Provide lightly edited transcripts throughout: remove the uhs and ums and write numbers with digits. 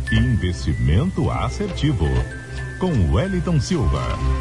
Investimento assertivo, com Wellington Silva.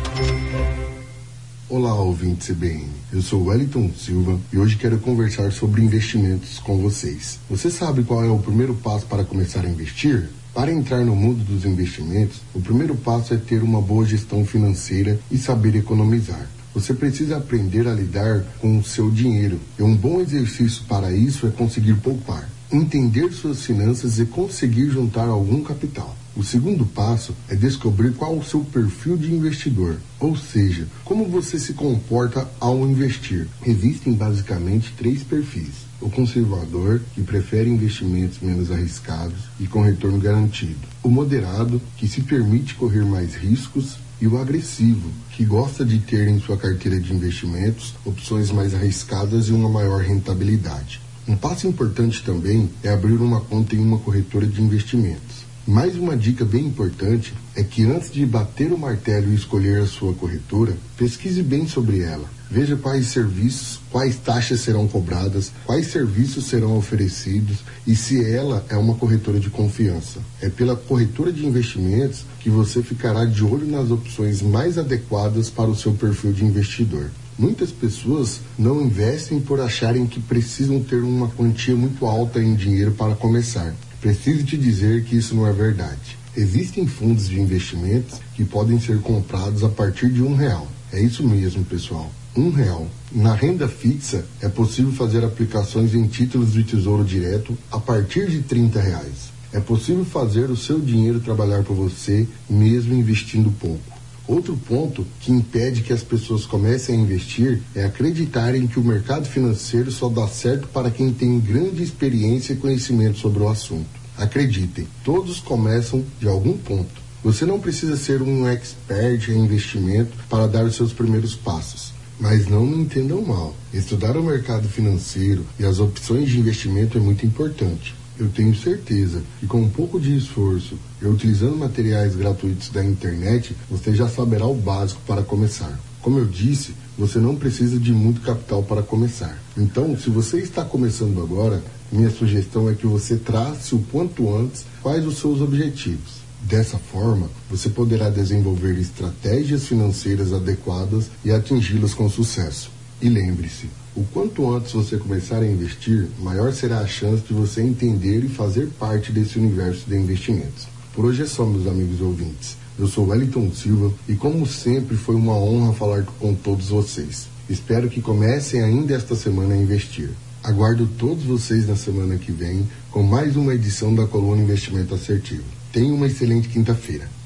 Olá, ouvinte CBN. Eu sou Wellington Silva e hoje quero conversar sobre investimentos com vocês. Você sabe qual é o primeiro passo para começar a investir? Para entrar no mundo dos investimentos, o primeiro passo é ter uma boa gestão financeira e saber economizar. Você precisa aprender a lidar com o seu dinheiro. E um bom exercício para isso é conseguir poupar, entender suas finanças e conseguir juntar algum capital. O segundo passo é descobrir qual o seu perfil de investidor, ou seja, como você se comporta ao investir. Existem basicamente 3 perfis: o conservador, que prefere investimentos menos arriscados e com retorno garantido; o moderado, que se permite correr mais riscos; e o agressivo, que gosta de ter em sua carteira de investimentos opções mais arriscadas e uma maior rentabilidade. Um passo importante também é abrir uma conta em uma corretora de investimentos. Mais uma dica bem importante é que antes de bater o martelo e escolher a sua corretora, pesquise bem sobre ela. Veja quais serviços, quais taxas serão cobradas, quais serviços serão oferecidos e se ela é uma corretora de confiança. É pela corretora de investimentos que você ficará de olho nas opções mais adequadas para o seu perfil de investidor. Muitas pessoas não investem por acharem que precisam ter uma quantia muito alta em dinheiro para começar. Preciso te dizer que isso não é verdade. Existem fundos de investimentos que podem ser comprados a partir de R$1. É isso mesmo, pessoal. R$1. Na renda fixa, é possível fazer aplicações em títulos de tesouro direto a partir de R$30. É possível fazer o seu dinheiro trabalhar por você, mesmo investindo pouco. Outro ponto que impede que as pessoas comecem a investir é acreditarem que o mercado financeiro só dá certo para quem tem grande experiência e conhecimento sobre o assunto. Acreditem, todos começam de algum ponto. Você não precisa ser um expert em investimento para dar os seus primeiros passos. Mas não me entendam mal, estudar o mercado financeiro e as opções de investimento é muito importante. Eu tenho certeza que com um pouco de esforço e utilizando materiais gratuitos da internet, você já saberá o básico para começar. Como eu disse, você não precisa de muito capital para começar. Então, se você está começando agora, minha sugestão é que você trace o quanto antes quais os seus objetivos. Dessa forma, você poderá desenvolver estratégias financeiras adequadas e atingi-las com sucesso. E lembre-se, o quanto antes você começar a investir, maior será a chance de você entender e fazer parte desse universo de investimentos. Por hoje é só, meus amigos ouvintes. Eu sou Wellington Silva e, como sempre, foi uma honra falar com todos vocês. Espero que comecem ainda esta semana a investir. Aguardo todos vocês na semana que vem com mais uma edição da coluna Investimento Assertivo. Tenha uma excelente quinta-feira.